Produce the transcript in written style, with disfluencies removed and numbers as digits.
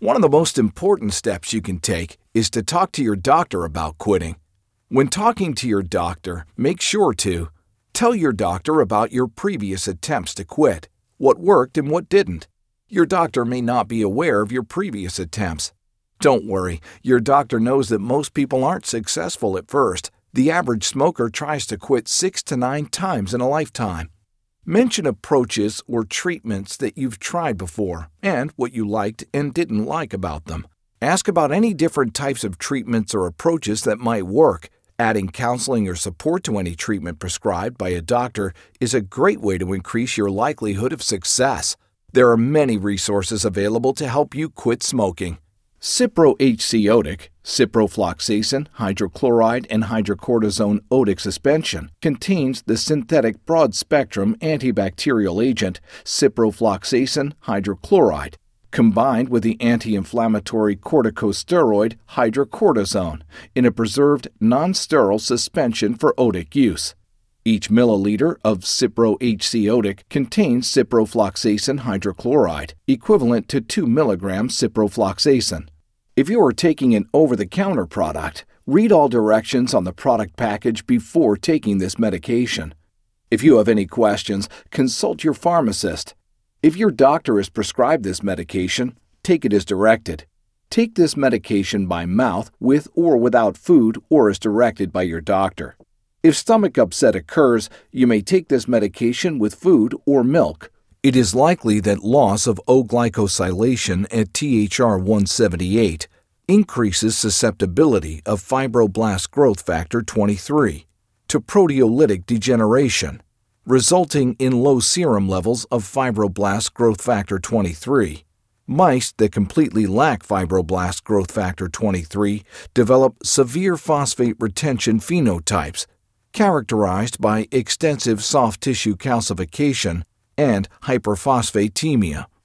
One of the most important steps you can take is to talk to your doctor about quitting. When talking to your doctor, make sure to tell your doctor about your previous attempts to quit, what worked and what didn't. Your doctor may not be aware of your previous attempts. Don't worry, your doctor knows that most people aren't successful at first. The average smoker tries to quit 6 to 9 times in a lifetime. Mention approaches or treatments that you've tried before and what you liked and didn't like about them. Ask about any different types of treatments or approaches that might work. Adding counseling or support to any treatment prescribed by a doctor is a great way to increase your likelihood of success. There are many resources available to help you quit smoking. Cipro-HC-Otic, ciprofloxacin, hydrochloride, and hydrocortisone otic suspension contains the synthetic broad-spectrum antibacterial agent ciprofloxacin hydrochloride, combined with the anti-inflammatory corticosteroid hydrocortisone in a preserved non-sterile suspension for otic use. Each milliliter of Cipro-HC-Otic contains ciprofloxacin hydrochloride, equivalent to 2 milligrams ciprofloxacin. If you are taking an over-the-counter product, read all directions on the product package before taking this medication. If you have any questions, consult your pharmacist. If your doctor has prescribed this medication, take it as directed. Take this medication by mouth with or without food or as directed by your doctor. If stomach upset occurs, you may take this medication with food or milk. It is likely that loss of O-glycosylation at THR-178 increases susceptibility of fibroblast growth factor 23 to proteolytic degeneration, resulting in low serum levels of fibroblast growth factor 23. Mice that completely lack fibroblast growth factor 23 develop severe phosphate retention phenotypes, characterized by extensive soft tissue calcification and hyperphosphatemia.